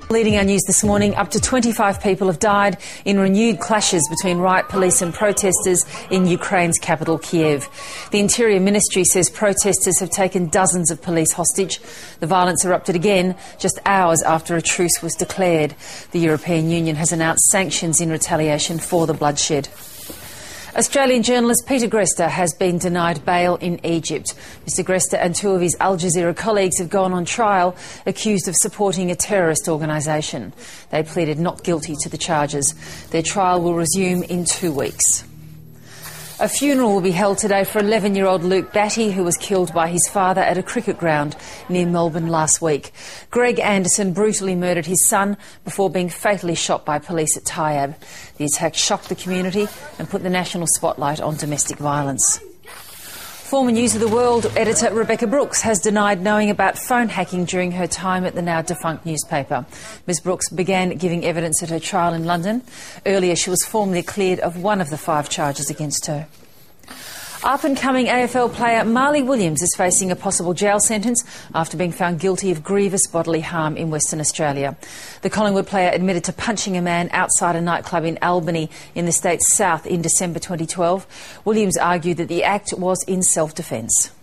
Leading our news this morning, up to 25 people have died in renewed clashes between riot police and protesters in Ukraine's capital, Kiev. The Interior Ministry says protesters have taken dozens of police hostage. The violence erupted again just hours after a truce was declared. The European Union has announced sanctions in retaliation for the bloodshed. Australian journalist Peter Greste has been denied bail in Egypt. Mr Greste and two of his Al Jazeera colleagues have gone on trial accused of supporting a terrorist organisation. They pleaded not guilty to the charges. Their trial will resume in 2 weeks. A funeral will be held today for 11-year-old Luke Batty, who was killed by his father at a cricket ground near Melbourne last week. Greg Anderson brutally murdered his son before being fatally shot by police at Taiab. The attack shocked the community and put the national spotlight on domestic violence. Former News of the World editor Rebecca Brooks has denied knowing about phone hacking during her time at the now-defunct newspaper. Ms Brooks began giving evidence at her trial in London. Earlier, she was formally cleared of one of the 5 charges against her. Up-and-coming AFL player Marley Williams is facing a possible jail sentence after being found guilty of grievous bodily harm in Western Australia. The Collingwood player admitted to punching a man outside a nightclub in Albany in the state's south in December 2012. Williams argued that the act was in self-defence.